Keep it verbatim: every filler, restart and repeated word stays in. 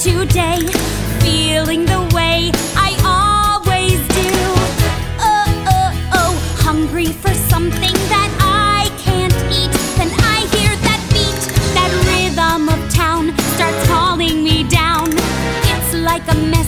today, feeling the way I always do. Oh, oh, oh, hungry for something that I can't eat. Then I hear that beat, that rhythm of town starts calling me down. It's like a